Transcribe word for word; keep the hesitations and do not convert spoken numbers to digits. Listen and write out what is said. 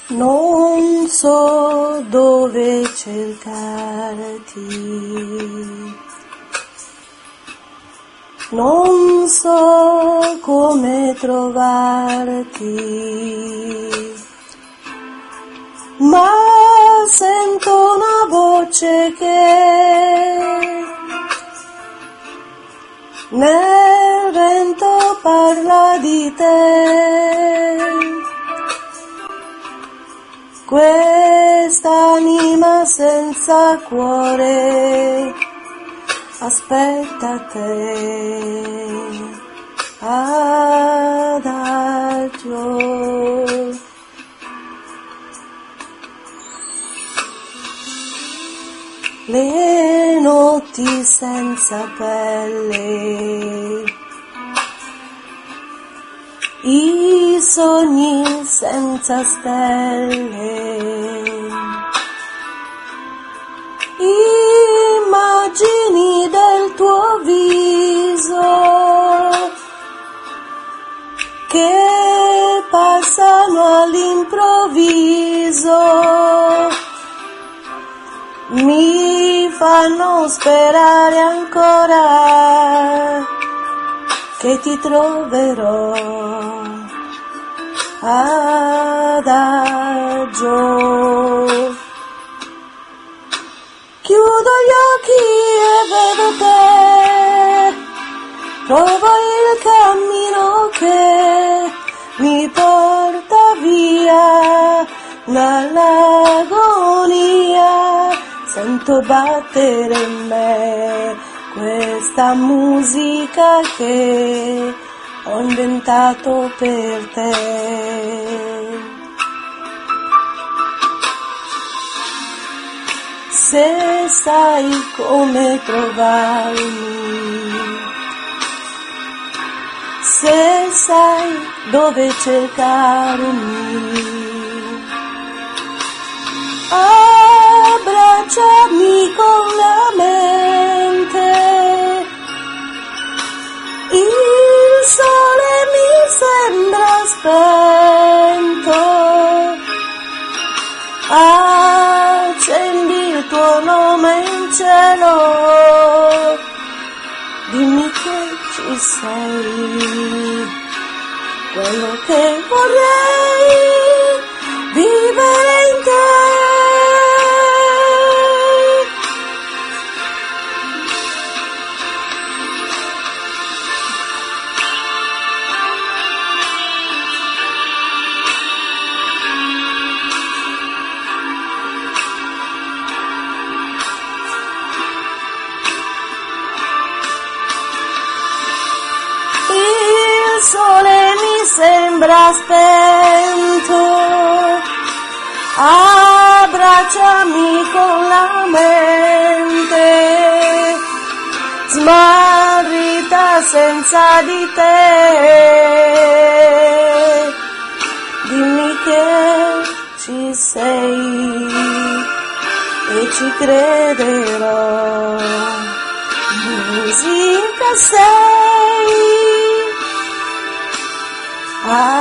Non so dove cercarti, non so come trovarti, ma sento una voce che nel vento parla di te. Quest'anima senza cuore aspetta te, adagio. Le notti senza pelle, i sogni senza stelle, immagini del tuo viso che passano all'improvviso, mi fanno sperare ancora che ti troverò adagio. Chiudo gli occhi e vedo te, trovo il cammino che mi porta via dall'agonia, sento battere in me questa musica che ho inventato per te. Se sai come trovarmi, se sai dove cercarmi, abbracciami con la mente, il sole mi sembra spento, accendi il tuo nome in cielo, dimmi che ci sei, quello che vorrei vivere in te. Il sole mi sembra spento, abbracciami con la mente, smarrita senza di te, dimmi che ci sei e ci crederò, musica sei.